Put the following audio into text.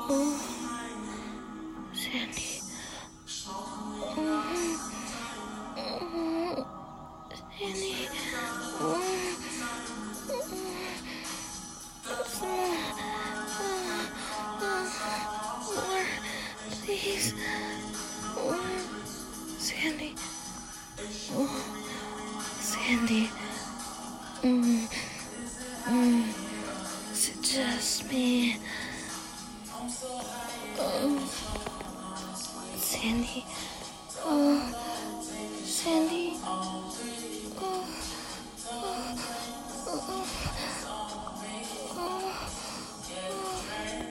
Oh, Sandy. Sandy. More, please. Sandy. Sandy. Is it just me? Sandy.